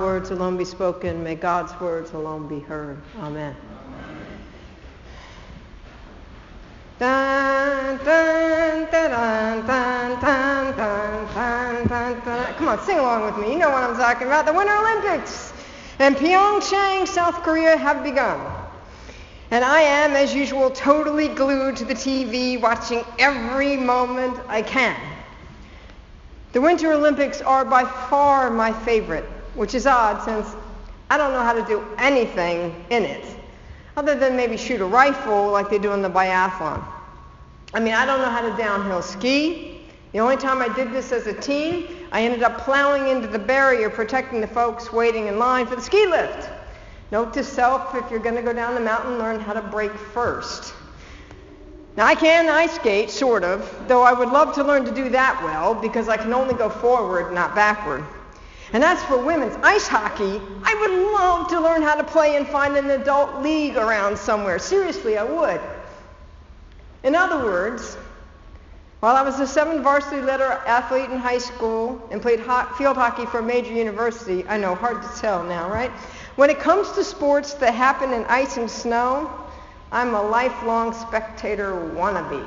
words alone be spoken. May God's words alone be heard. Amen. Dun, dun, dun, dun, dun, dun, dun, dun, dun. Come on, sing along with me. You know what I'm talking about. The Winter Olympics in Pyeongchang, South Korea have begun. And I am, as usual, totally glued to the TV, watching every moment I can. The Winter Olympics are by far my favorite, which is odd since I don't know how to do anything in it, other than maybe shoot a rifle like they do in the biathlon. I mean, I don't know how to downhill ski. The only time I did this as a teen, I ended up plowing into the barrier protecting the folks waiting in line for the ski lift. Note to self, if you're going to go down the mountain, learn how to brake first. Now, I can ice skate, sort of, though I would love to learn to do that well because I can only go forward, not backward. And as for women's ice hockey, I would love to learn how to play and find an adult league around somewhere. Seriously, I would. In other words, while I was a 7 varsity letter athlete in high school and played field hockey for a major university, I know, hard to tell now, right? When it comes to sports that happen in ice and snow, I'm a lifelong spectator wannabe.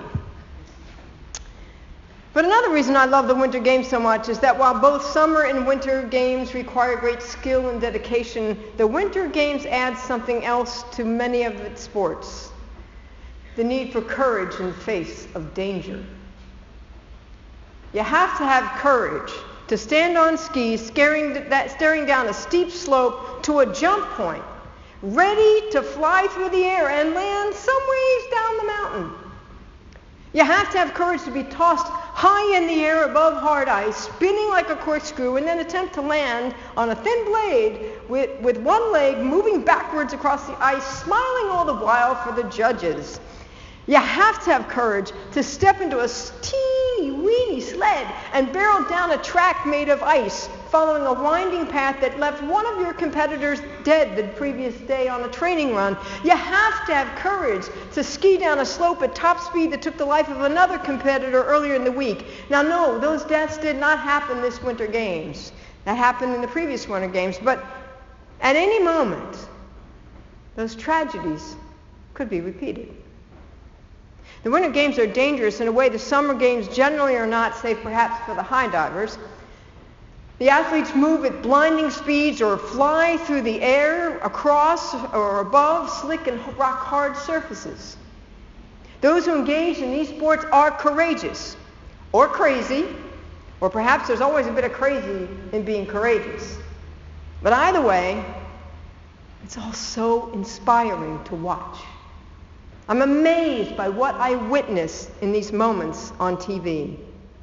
But another reason I love the Winter Games so much is that while both summer and winter games require great skill and dedication, the Winter Games add something else to many of its sports: the need for courage in face of danger. You have to have courage to stand on skis, staring down a steep slope to a jump point, ready to fly through the air and land some ways down the mountain. You have to have courage to be tossed high in the air above hard ice, spinning like a corkscrew, and then attempt to land on a thin blade with one leg moving backwards across the ice, smiling all the while for the judges. You have to have courage to step into a teeny-weeny sled and barrel down a track made of ice, following a winding path that left one of your competitors dead the previous day on a training run. You have to have courage to ski down a slope at top speed that took the life of another competitor earlier in the week. Now, no, those deaths did not happen this Winter Games. That happened in the previous Winter Games. But at any moment, those tragedies could be repeated. The Winter Games are dangerous in a way the Summer Games generally are not, save perhaps for the high divers. The athletes move at blinding speeds or fly through the air, across or above slick and rock-hard surfaces. Those who engage in these sports are courageous, or crazy, or perhaps there's always a bit of crazy in being courageous. But either way, it's all so inspiring to watch. I'm amazed by what I witness in these moments on TV.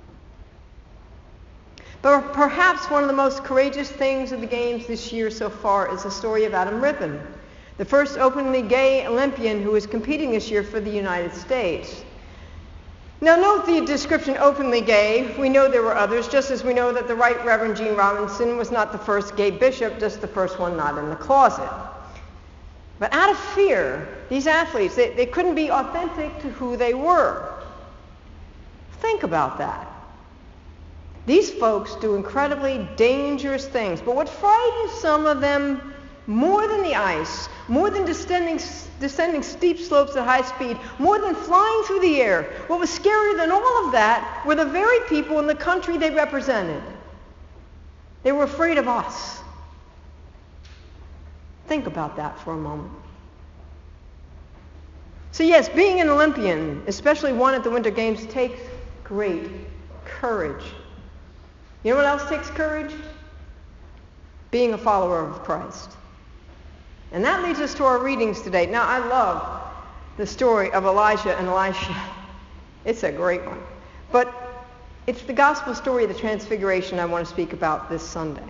But perhaps one of the most courageous things of the Games this year so far is the story of Adam Rippon, the first openly gay Olympian who is competing this year for the United States. Now note the description openly gay. We know there were others, just as we know that the Right Reverend Gene Robinson was not the first gay bishop, just the first one not in the closet. But out of fear, these athletes, they couldn't be authentic to who they were. Think about that. These folks do incredibly dangerous things, but what frightens some of them more than the ice, more than descending steep slopes at high speed, more than flying through the air, what was scarier than all of that were the very people in the country they represented. They were afraid of us. Think about that for a moment. So yes, being an Olympian, especially one at the Winter Games, takes great courage. You know what else takes courage? Being a follower of Christ. And that leads us to our readings today. Now, I love the story of Elijah and Elisha. It's a great one. But it's the gospel story of the Transfiguration I want to speak about this Sunday.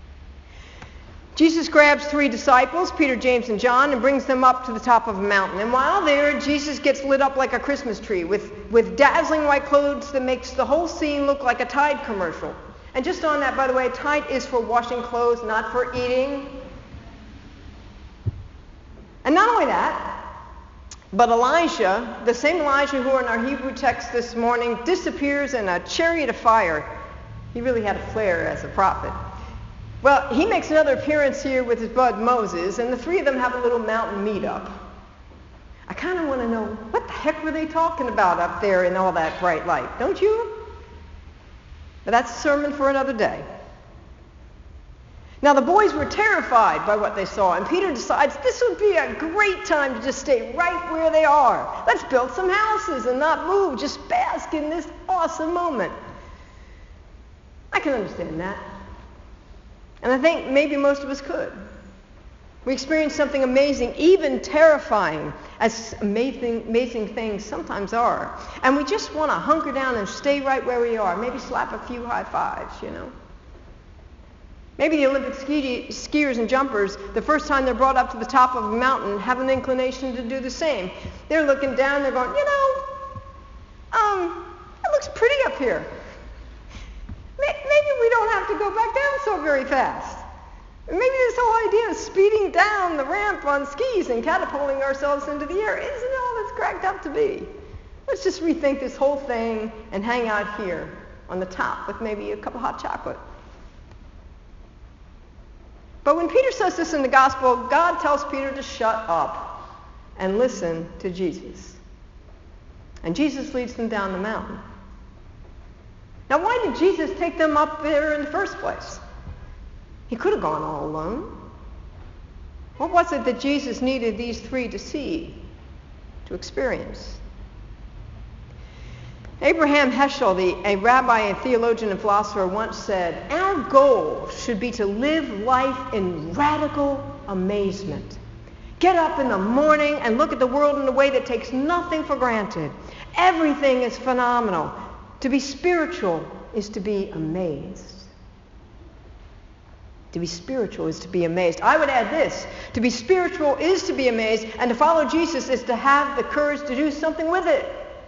Jesus grabs 3 disciples, Peter, James, and John, and brings them up to the top of a mountain. And while there, Jesus gets lit up like a Christmas tree with dazzling white clothes that makes the whole scene look like a Tide commercial. And just on that, by the way, Tide is for washing clothes, not for eating. And not only that, but Elijah, the same Elijah who in our Hebrew text this morning disappears in a chariot of fire. He really had a flair as a prophet. Well, he makes another appearance here with his bud Moses, and the three of them have a little mountain meetup. I kind of want to know, what the heck were they talking about up there in all that bright light? Don't you? But that's a sermon for another day. Now, the boys were terrified by what they saw, and Peter decides this would be a great time to just stay right where they are. Let's build some houses and not move, just bask in this awesome moment. I can understand that. And I think maybe most of us could. We experience something amazing, even terrifying, as amazing things sometimes are. And we just want to hunker down and stay right where we are, maybe slap a few high fives, you know. Maybe the Olympic skiers and jumpers, the first time they're brought up to the top of a mountain, have an inclination to do the same. They're looking down, they're going, it looks pretty up here. Maybe we don't have to go back down so very fast. Maybe this whole idea of speeding down the ramp on skis and catapulting ourselves into the air isn't all it's cracked up to be. Let's just rethink this whole thing and hang out here on the top with maybe a cup of hot chocolate. But when Peter says this in the gospel, God tells Peter to shut up and listen to Jesus. And Jesus leads them down the mountain. Now, why did Jesus take them up there in the first place? He could have gone all alone. What was it that Jesus needed these three to see, to experience? Abraham Heschel, a rabbi and theologian and philosopher, once said, "Our goal should be to live life in radical amazement. Get up in the morning and look at the world in a way that takes nothing for granted. Everything is phenomenal. To be spiritual is to be amazed." To be spiritual is to be amazed. I would add this: to be spiritual is to be amazed, and to follow Jesus is to have the courage to do something with it.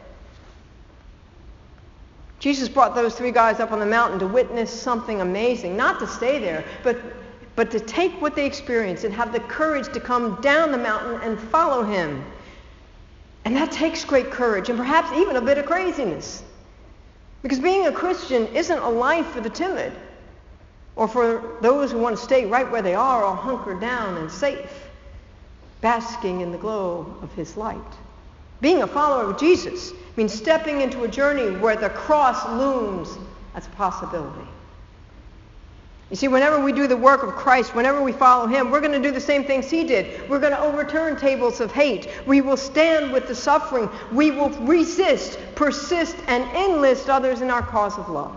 Jesus brought those three guys up on the mountain to witness something amazing, not to stay there, but to take what they experienced and have the courage to come down the mountain and follow him. And that takes great courage and perhaps even a bit of craziness. Because being a Christian isn't a life for the timid or for those who want to stay right where they are, all hunkered down and safe, basking in the glow of his light. Being a follower of Jesus means stepping into a journey where the cross looms as a possibility. You see, whenever we do the work of Christ, whenever we follow him, we're going to do the same things he did. We're going to overturn tables of hate. We will stand with the suffering. We will resist, persist, and enlist others in our cause of love.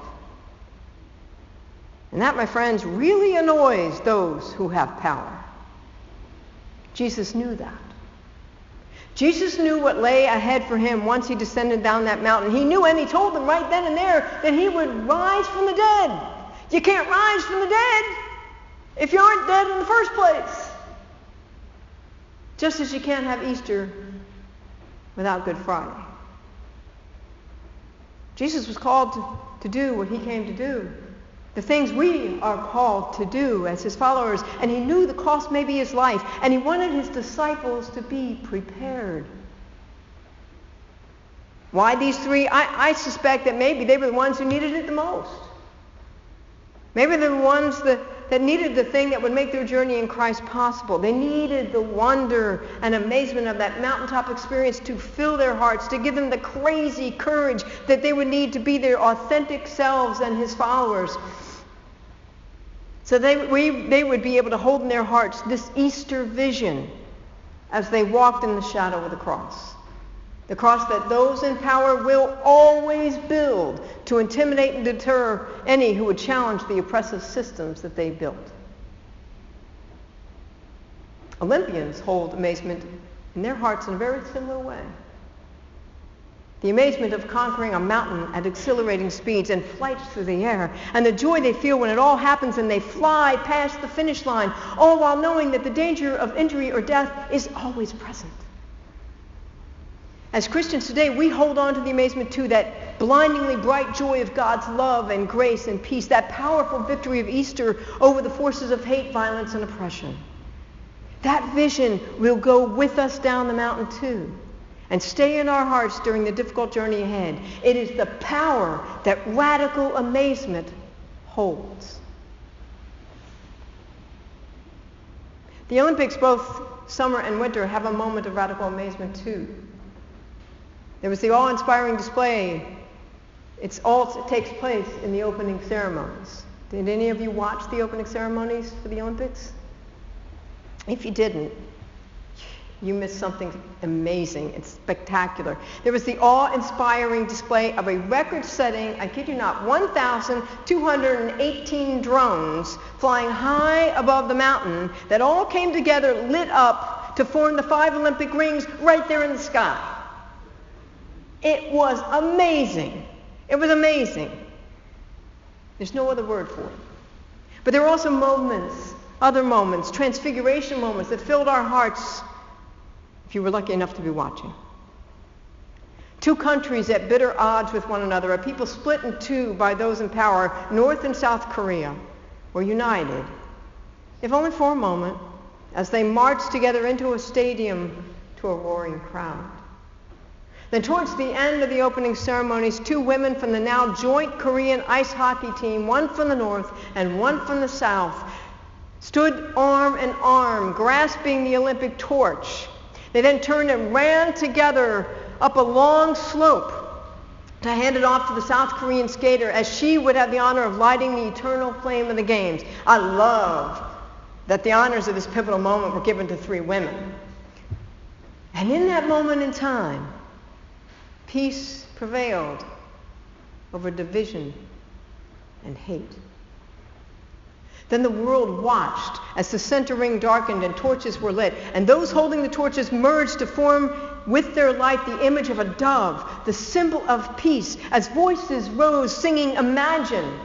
And that, my friends, really annoys those who have power. Jesus knew that. Jesus knew what lay ahead for him once he descended down that mountain. He knew, and he told them right then and there, that he would rise from the dead. You can't rise from the dead if you aren't dead in the first place. Just as you can't have Easter without Good Friday. Jesus was called to do what he came to do. The things we are called to do as his followers. And he knew the cost may be his life. And he wanted his disciples to be prepared. Why these three? I suspect that maybe they were the ones who needed it the most. Maybe they're the ones that needed the thing that would make their journey in Christ possible. They needed the wonder and amazement of that mountaintop experience to fill their hearts, to give them the crazy courage that they would need to be their authentic selves and his followers. So they would be able to hold in their hearts this Easter vision as they walked in the shadow of the cross. The cross that those in power will always build to intimidate and deter any who would challenge the oppressive systems that they built. Olympians hold amazement in their hearts in a very similar way. The amazement of conquering a mountain at exhilarating speeds and flights through the air, and the joy they feel when it all happens and they fly past the finish line, all while knowing that the danger of injury or death is always present. As Christians today, we hold on to the amazement too, that blindingly bright joy of God's love and grace and peace, that powerful victory of Easter over the forces of hate, violence, and oppression. That vision will go with us down the mountain too, and stay in our hearts during the difficult journey ahead. It is the power that radical amazement holds. The Olympics, both summer and winter, have a moment of radical amazement too. There was the awe-inspiring display. It takes place in the opening ceremonies. Did any of you watch the opening ceremonies for the Olympics? If you didn't, you missed something amazing. It's spectacular. There was the awe-inspiring display of a record-setting, I kid you not, 1,218 drones flying high above the mountain that all came together, lit up to form the 5 Olympic rings right there in the sky. It was amazing. It was amazing. There's no other word for it. But there were also moments, other moments, transfiguration moments that filled our hearts if you were lucky enough to be watching. 2 countries at bitter odds with one another, a people split in 2 by those in power, North and South Korea, were united, if only for a moment, as they marched together into a stadium to a roaring crowd. Then towards the end of the opening ceremonies, 2 women from the now joint Korean ice hockey team, one from the north and one from the south, stood arm in arm, grasping the Olympic torch. They then turned and ran together up a long slope to hand it off to the South Korean skater as she would have the honor of lighting the eternal flame of the games. I love that the honors of this pivotal moment were given to 3 women. And in that moment in time, peace prevailed over division and hate. Then the world watched as the center ring darkened and torches were lit, and those holding the torches merged to form with their light the image of a dove, the symbol of peace, as voices rose singing Imagine,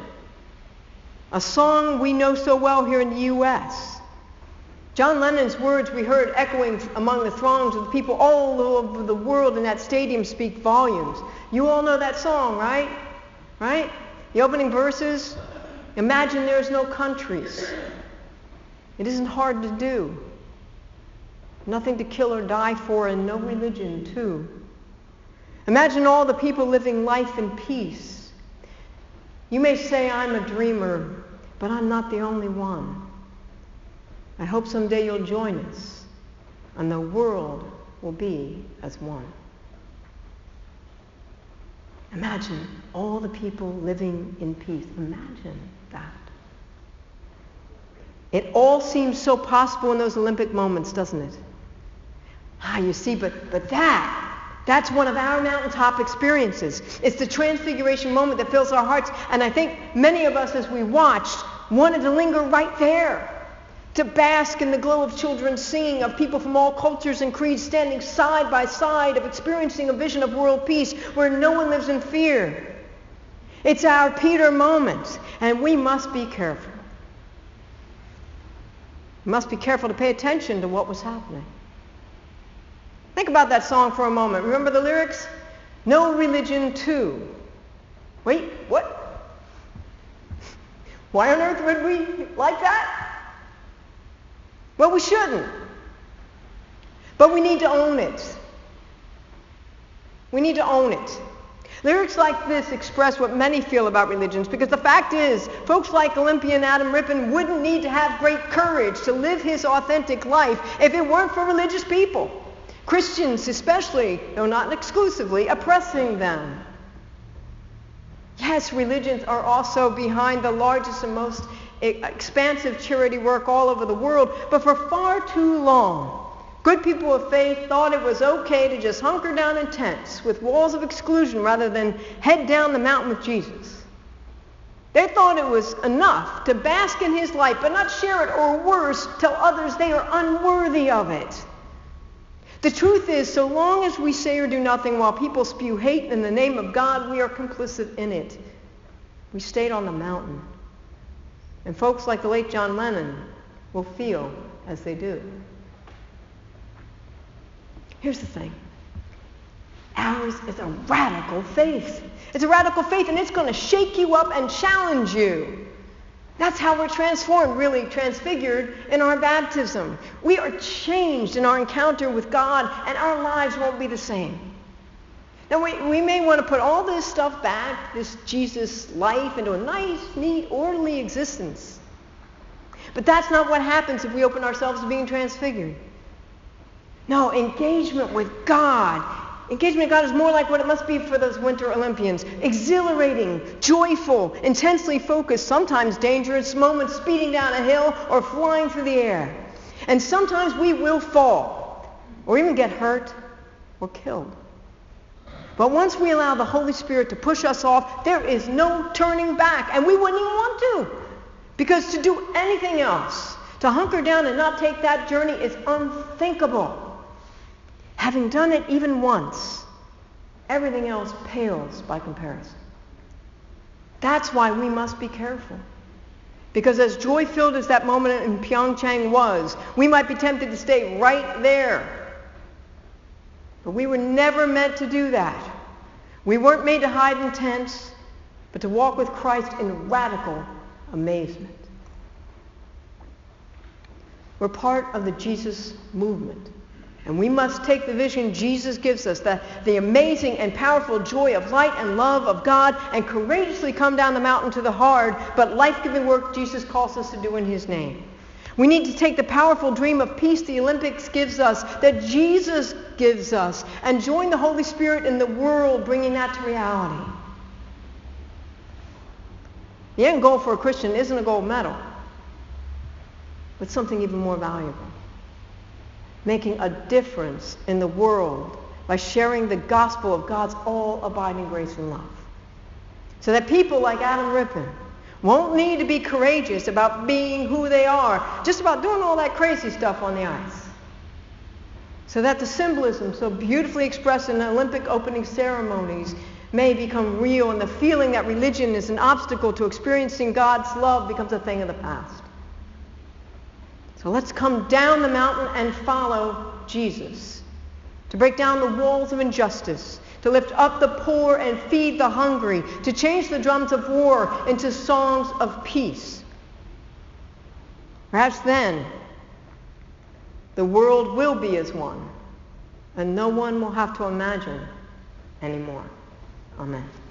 a song we know so well here in the U.S. John Lennon's words we heard echoing among the throngs of the people all over the world in that stadium speak volumes. You all know that song, right? Right? The opening verses. Imagine there's no countries. It isn't hard to do. Nothing to kill or die for, and no religion, too. Imagine all the people living life in peace. You may say I'm a dreamer, but I'm not the only one. I hope someday you'll join us, and the world will be as one. Imagine all the people living in peace. Imagine that. It all seems so possible in those Olympic moments, doesn't it? You see, but that's one of our mountaintop experiences. It's the transfiguration moment that fills our hearts, and I think many of us, as we watched, wanted to linger right there, to bask in the glow of children singing, of people from all cultures and creeds standing side by side, of experiencing a vision of world peace where no one lives in fear. It's our Peter moment, and we must be careful. We must be careful to pay attention to what was happening. Think about that song for a moment. Remember the lyrics? No religion too. Wait, what? Why on earth would we like that? Well, we shouldn't. But we need to own it. We need to own it. Lyrics like this express what many feel about religions, because the fact is, folks like Olympian Adam Rippon wouldn't need to have great courage to live his authentic life if it weren't for religious people. Christians especially, though not exclusively, oppressing them. Yes, religions are also behind the largest and most expansive charity work all over the world, but for far too long, good people of faith thought it was okay to just hunker down in tents with walls of exclusion rather than head down the mountain with Jesus. They thought it was enough to bask in his light, but not share it, or worse, tell others they are unworthy of it. The truth is, so long as we say or do nothing while people spew hate in the name of God, we are complicit in it. We stayed on the mountain. And folks like the late John Lennon will feel as they do. Here's the thing. Ours is a radical faith. It's a radical faith, and it's going to shake you up and challenge you. That's how we're transformed, really transfigured in our baptism. We are changed in our encounter with God, and our lives won't be the same. Now, we may want to put all this stuff back, this Jesus life, into a nice, neat, orderly existence. But that's not what happens if we open ourselves to being transfigured. No, engagement with God. Engagement with God is more like what it must be for those Winter Olympians. Exhilarating, joyful, intensely focused, sometimes dangerous moments speeding down a hill or flying through the air. And sometimes we will fall or even get hurt or killed. But once we allow the Holy Spirit to push us off, there is no turning back. And we wouldn't even want to. Because to do anything else, to hunker down and not take that journey is unthinkable. Having done it even once, everything else pales by comparison. That's why we must be careful. Because as joy-filled as that moment in Pyeongchang was, we might be tempted to stay right there. But we were never meant to do that. We weren't made to hide in tents, but to walk with Christ in radical amazement. We're part of the Jesus movement. And we must take the vision Jesus gives us, the amazing and powerful joy of light and love of God, and courageously come down the mountain to the hard but life-giving work Jesus calls us to do in his name. We need to take the powerful dream of peace the Olympics gives us, that Jesus gives us, and join the Holy Spirit in the world, bringing that to reality. The end goal for a Christian isn't a gold medal, but something even more valuable. Making a difference in the world by sharing the gospel of God's all-abiding grace and love. So that people like Adam Rippon won't need to be courageous about being who they are, just about doing all that crazy stuff on the ice. So that the symbolism so beautifully expressed in the Olympic opening ceremonies may become real, and the feeling that religion is an obstacle to experiencing God's love becomes a thing of the past. So let's come down the mountain and follow Jesus, to break down the walls of injustice, to lift up the poor and feed the hungry, to change the drums of war into songs of peace. Perhaps then the world will be as one, and no one will have to imagine anymore. Amen.